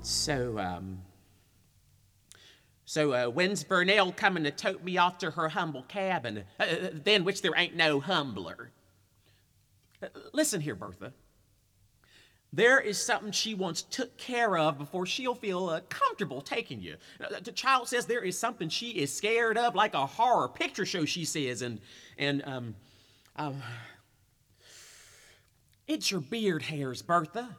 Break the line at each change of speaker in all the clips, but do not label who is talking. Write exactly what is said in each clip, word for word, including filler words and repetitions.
So, um, so uh, when's Vernell coming to tote me off to her humble cabin, uh, than which there ain't no humbler? Uh, listen here, Bertha. There is something she wants took care of before she'll feel uh, comfortable taking you. Uh, the child says there is something she is scared of, like a horror picture show, she says, and, and, um, um, it's your beard hairs, Bertha.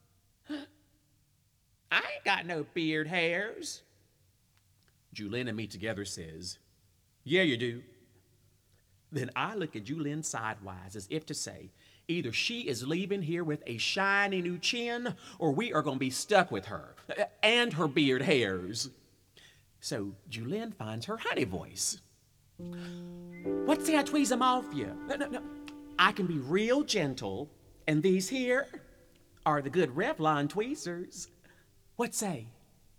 I ain't got no beard hairs. Julien and me together says, yeah, you do. Then I look at Julien sidewise as if to say, either she is leaving here with a shiny new chin, or we are going to be stuck with her, and her beard hairs. So Julien finds her honey voice. What's that I tweeze them off you? No, no, no. I can be real gentle, and these here are the good Revlon tweezers. What say?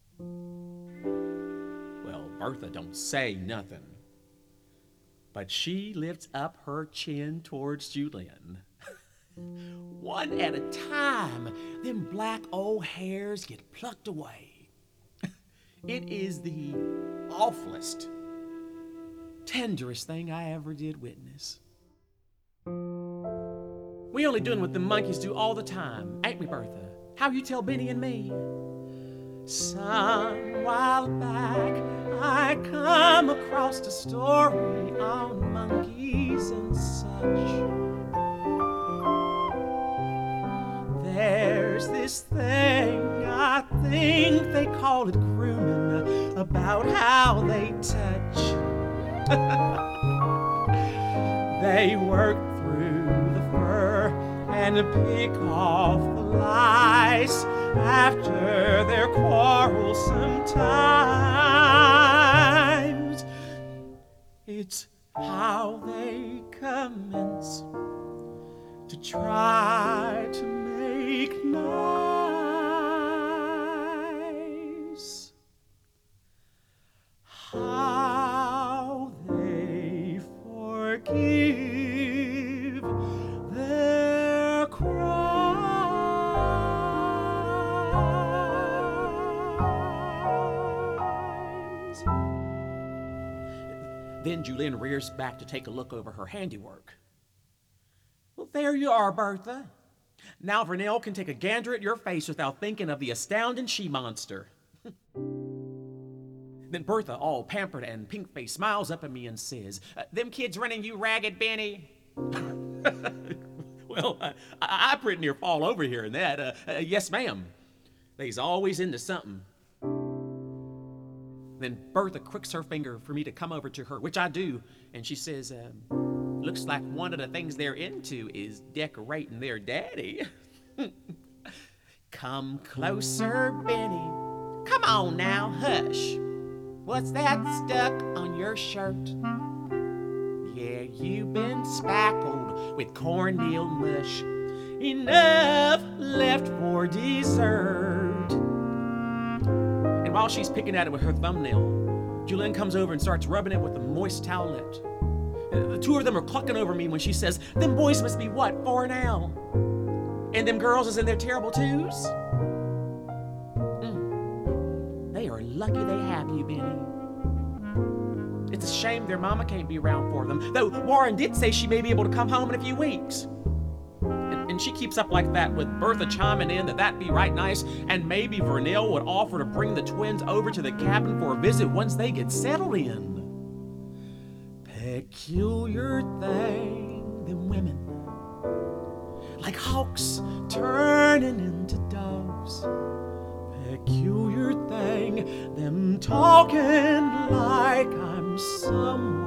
Well, Bertha don't say nothing, but she lifts up her chin towards Julien. One at a time, them black old hairs get plucked away. It is the awfulest, tenderest thing I ever did witness. We only doing what the monkeys do all the time, ain't we, Bertha? How you tell Benny and me? Some while back, I come across a story on monkeys and such. There's this thing, I think they call it grooming, about how they touch. They work through the fur and pick off the lice after their quarrelsome times. It's how they commence to try to make nice. How they forgive their crimes. Then Julien rears back to take a look over her handiwork. Well, there you are, Bertha. Now Vernell can take a gander at your face without thinking of the astounding she-monster. Then Bertha, all pampered and pink-faced, smiles up at me and says, uh, them kids running you ragged, Benny? Well, I, I, I pretty near fall over here in that. Uh, uh, yes, ma'am. They's always into something. Then Bertha crooks her finger for me to come over to her, which I do, and she says, um, looks like one of the things they're into is decorating their daddy. Come closer, Benny. Come on now, hush. What's that stuck on your shirt? Yeah, you've been spackled with cornmeal mush. Enough left for dessert. And while she's picking at it with her thumbnail, Julien comes over and starts rubbing it with a moist towelette. The two of them are clucking over me when she says, them boys must be what, four now? And them girls is in their terrible twos? Mm. They are lucky they have you, Benny. It's a shame their mama can't be around for them, though Warren did say she may be able to come home in a few weeks. And, and she keeps up like that with Bertha chiming in that that'd be right nice, and maybe Vernell would offer to bring the twins over to the cabin for a visit once they get settled in. Peculiar thing, them women, like hawks turning into doves. Peculiar thing, them talking like I'm someone